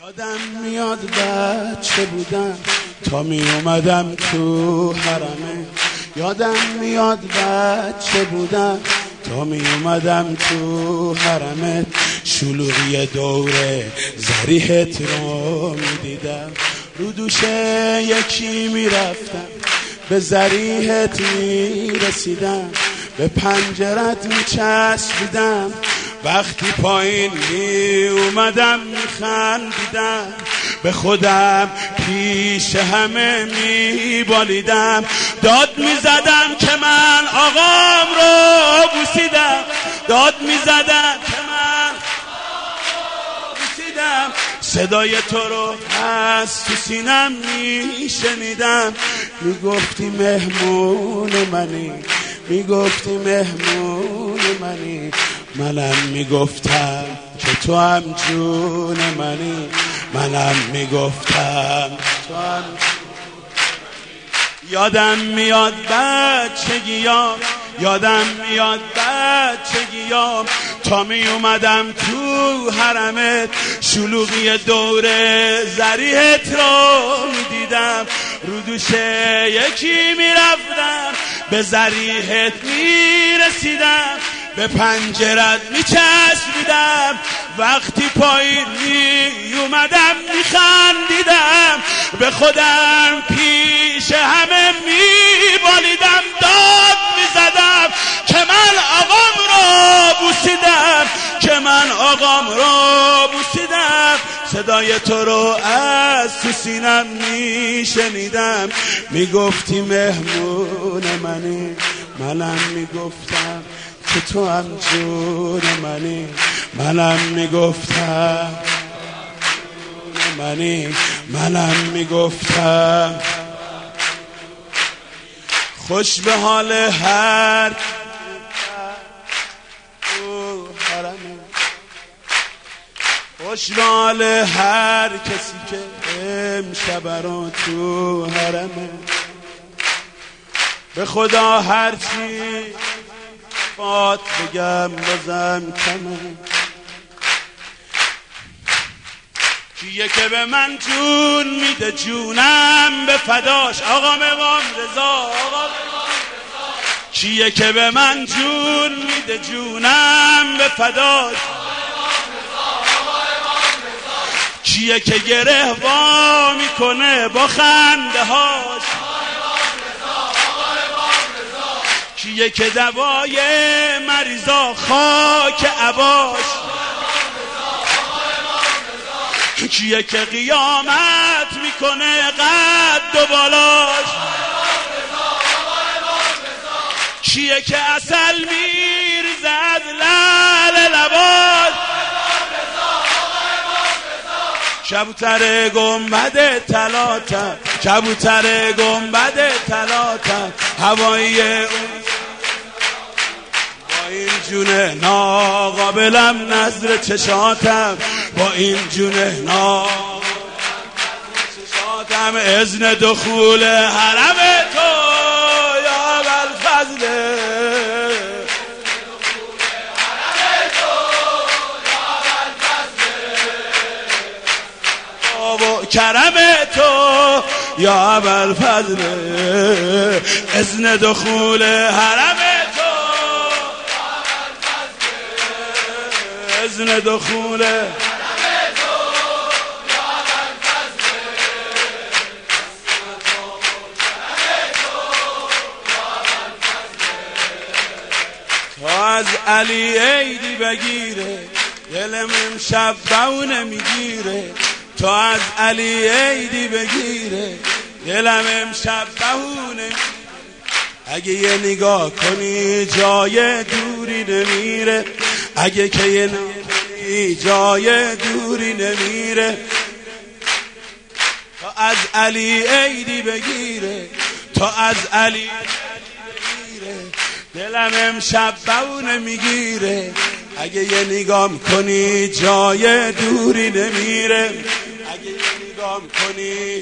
یادم میاد بچه بودم تا می اومدم تو حرمه. یادم میاد بچه بودم تا می اومدم تو حرمت، شلوغی دوره زریحت رو میدیدم، رو دوشه یکی میرفتم به زریحت میرسیدم، به پنجرت میچسبیدم، وقتی پایین می اومدم میخندیدم، به خودم پیش همه میبالیدم، داد میزدم که من آقام رو بوسیدم، داد میزدم که من بوسیدم، صدای تو رو از تو سینم میشنیدم، میگفتی مهمون منی، میگفتی مهمون منی، منم میگفتم که تو هم جون منی، منم میگفتم تو هم. یادم میاد بچگیام، یادم میاد بچگیام تا می اومدم تو حرمت، شلوغی دوره زریحت رو میدیدم، رو دوشه یکی میرفتم به زریحت میرسیدم، به پنجرت میچسبیدم، وقتی پایین میومدم میخندیدم، به خودم پیش همه میبالیدم، داد میزدم که من آقام رو بوسیدم، که من آقام رو بوسیدم، صدای تو رو از تو سینم میشنیدم، میگفتی مهمون منی، منم میگفتم که تو هم جون منی، منم میگفتم منی، منم میگفتم. خوش به حال هر خوش به حال هر کسی که امشب رو تو حرمه، به خدا هرچی بات بگم بازم کمه، کیه که به من جون میده جونم به فداش، آقا امام رضا، کیه که به من جون میده جونم به فداش، کیه که گره وا میکنه با خنده هاش، کیه که دوای مریضا خاک عباش، کیه که قیامت میکنه قد و بالاش، کیه که عسل میریزد لعل لباش، کبوتر گنبد طلاتم، کبوتر گنبد طلاتم، هوایی اون با این جونه ناقابلم نظر چشاتم، با این جونه ناقابلم چشاتم، اذن دخول حرم تو یا ابوالفضل، کرم تو یا ابوالفضل، اذن دخول حرم تو یا ابوالفضل، اذن دخول حرم تو یا ابوالفضل، تا از علی عیدی بگیره دلم امشب بونه میگیره، تا از علی عیدی بگیره دلم امشب بهونه، اگه یه نگاه کنی جای دوری نمیره، اگه که یه نگاه جای دوری نمیره، تا از علی عیدی بگیره، تا از علی بگیره دلم امشب بهونه میگیره، اگه یه نگاه کنی جای دوری نمیره، اگه یه نگاه کنی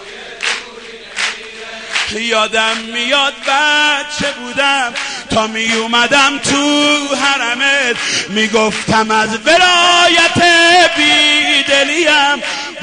یادم میاد بچه بودم تا می اومدم تو حرمت، میگفتم از ولایت بیدلیم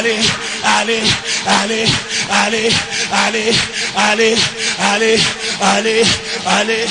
علی علی علی علی علی علی علی علی علی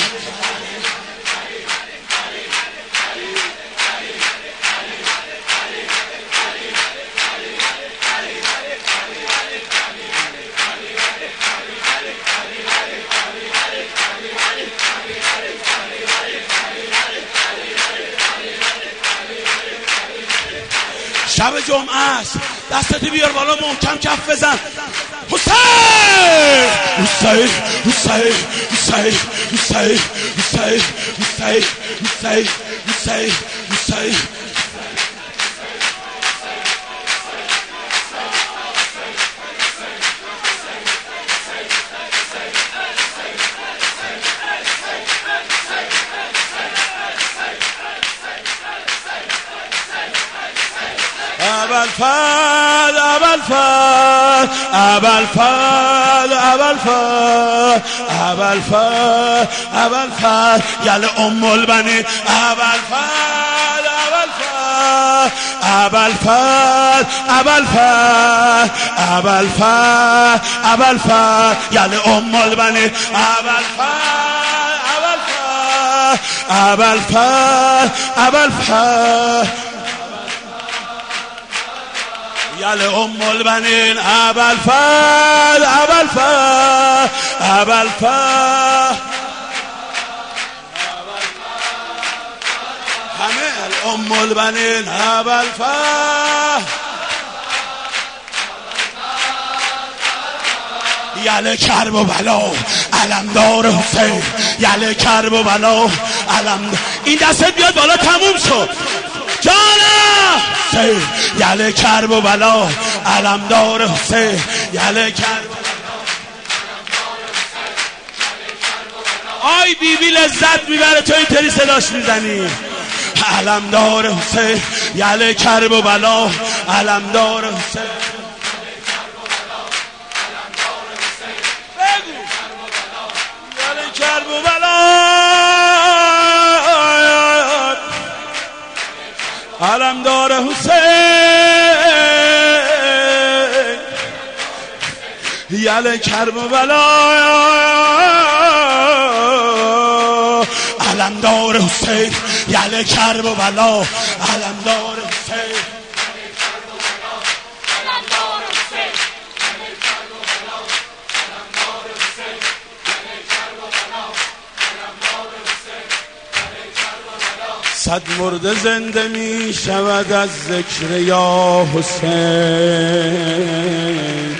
شب جمعه است، دستت بیار بالا محکم کف بزن. حسین حسین حسین حسین حسین حسین حسین حسین حسین حسین ابوالفضل ابوالفضل ابوالفضل ابوالفضل ابوالفضل ابوالفضل یل ام البنین ابوالفضل ابوالفضل ابوالفضل ابوالفضل ابوالفضل یل ام البنین ابوالفضل ابوالفضل ابوالفضل یل ام البنین ابوالفضل ابوالفضل ابوالفضل همه ام البنین ابوالفضل یل کرب و بلا علمدار حسین یل کرب و بلا علمدار. این دستت بیاد بالا تموم شد جانم حسین یل کرب و بلا علمدار حسین یل کرب آی بیبی لذت میبره تو اینطوری صداش میزنی علمدار حسین یل کرب و بلا علمدار حسین کرب و بلا علمدار حسین یل کرب و بلا علمدار حسین یل کرب و بلا علمدار حسین صد مرده زنده می شود از ذکر یا حسین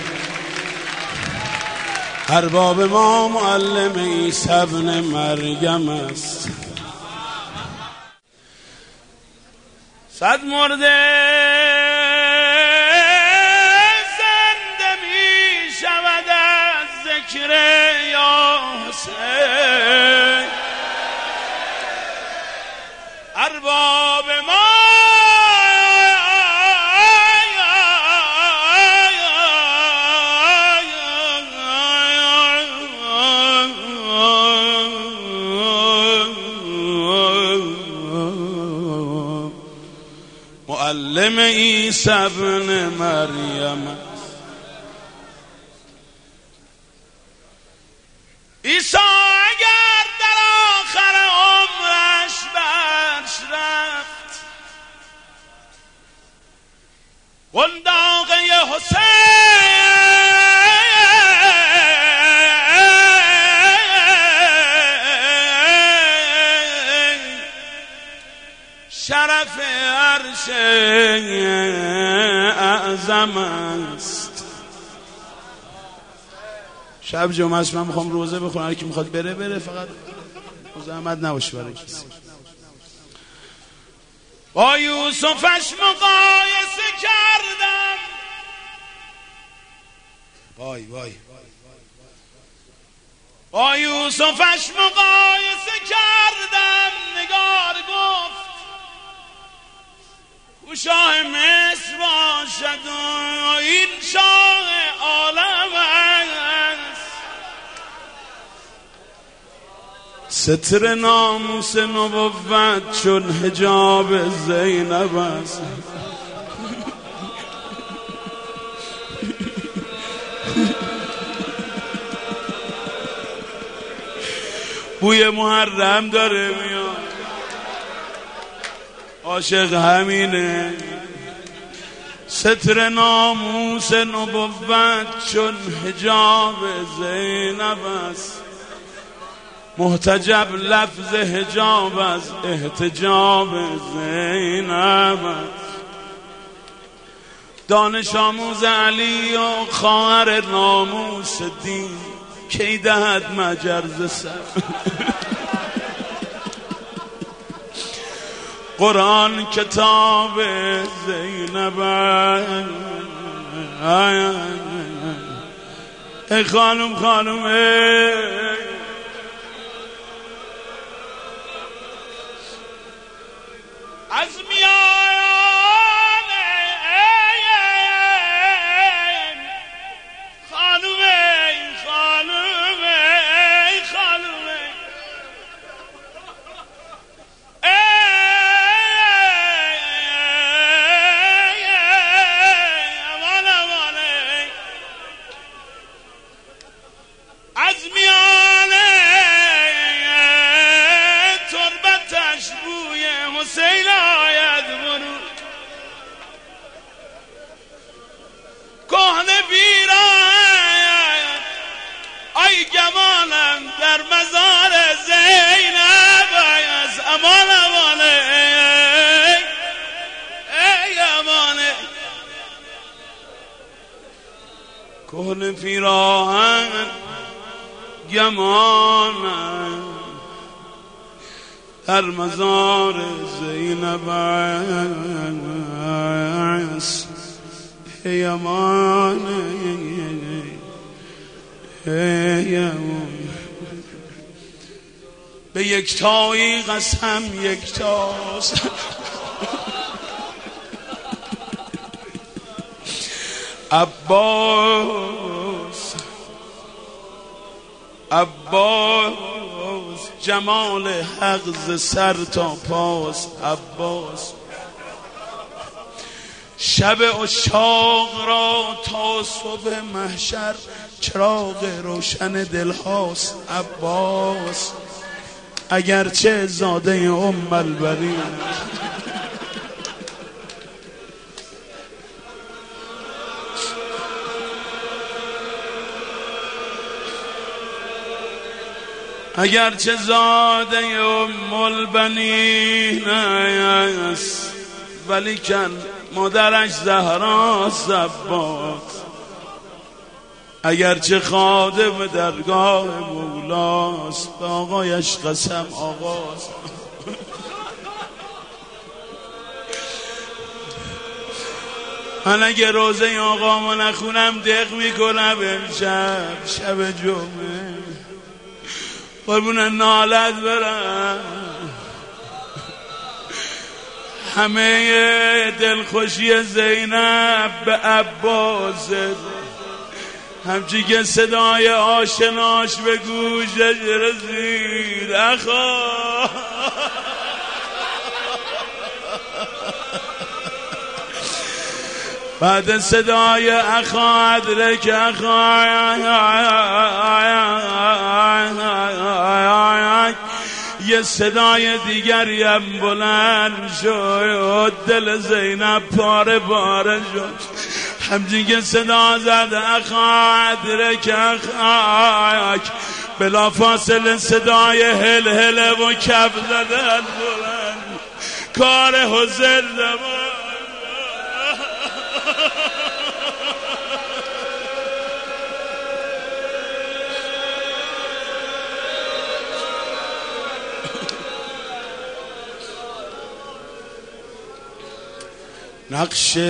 ارباب ما معلم عیسی ابن مریم است صد مرده زنده می شود از ذکر یا حسین ارباب ما معلم عیسی ابن مریم عیسی اگر در آخر عمرش برش رفت قنداقه حسین شرف عرش اعظم است شب جمعه است من میخوام روزه بخونم هر کی میخواد بره فقط زحمت نباشه برای کسی با یوسفش مقایسه کردم وای با یوسفش مقایسه کردم نگار گفت او شاه مصر باشد و این شاه عالم است ستر ناموس نبوت چون حجاب زینب است بوی محرم داره میاد عاشق همینه ستر ناموس نبوت چون حجاب زینب است محتجب لفظ حجاب از احتجاب زینب است دانش آموز علی و خواهر ناموس دین کی دهد مجرز سر قرآن کتاب زینب ای خانم از میان راهن گمانن در مزار زینب است به یکتایی قسم یکتاست عباس جمال حق ز سر تا پاس عباس شب عشاق را تا صبح محشر چراغ روشن دلهاست عباس اگرچه زاده ام البنین اگرچه زاده ام البنین است ولیکن مادرش زهراست عباس اگرچه خادم درگاه مولاست آقایش قسم آقاست من اگه روزه آقامو نخونم دق میکنم امشب شب جمعه قربون نالت برم همه دلخوشی زینب به عباس همچی که صدای آشناش به گوشش رسید اخا بعد صدای اخا ادرک اخا یه صدای دیگریم بلند شد دل زینب پاره پاره شد همچین که صدا زد اخا ادرک اخاک بلا فاصله صدای هل هل و کف زدن بلند کار حضر زمان نقش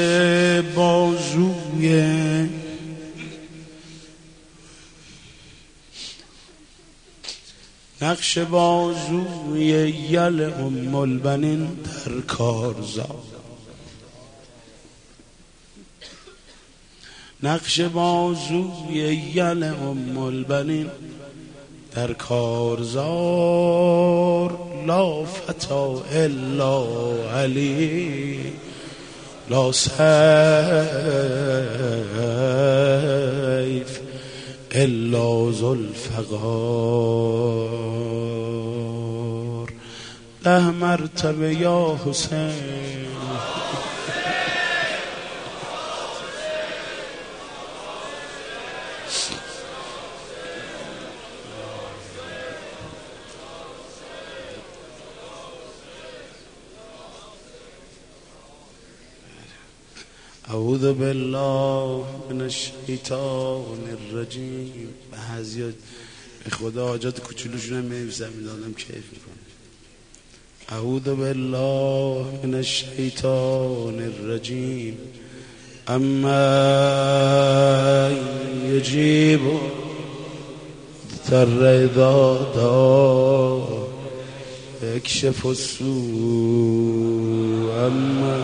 بازوی یل ام البنین در کارزار نقش بازوی یل ام البنین در کارزار لا فتا الا علی لا سیف الا ذوالفقار 10 مرتبه یا حسین اعوذ بالله من الشیطان الرجیم. به هزیات به خدا حاجات کوچولوشون هم می‌نویسم میدادم کیف میکنم. اعوذ بالله من الشیطان الرجیم. اما یجیب تر اذا دا اکشف السوء اما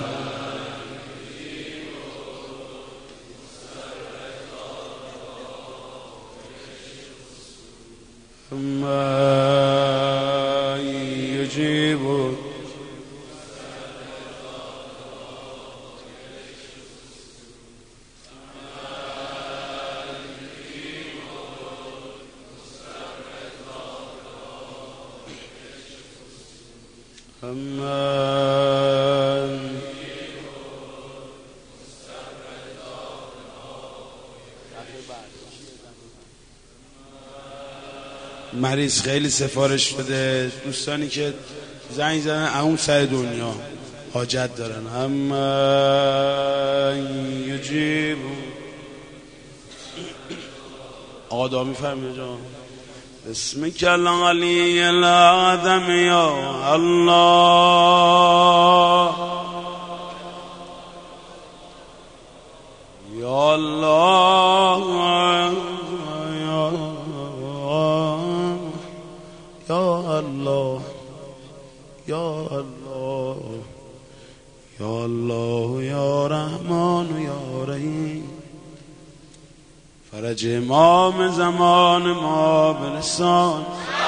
یجیب مریض خیلی سفارش شده، دوستانی که زنگ زدن اون سر دنیا حاجت دارن. اما یجیب آقا دعا می‌فرمایید جان. اسمك العلی العظم یا الله یا الله یا الله یا الله یا الله یا رحمان یا رحیم. فرج امام زمان ما برسان.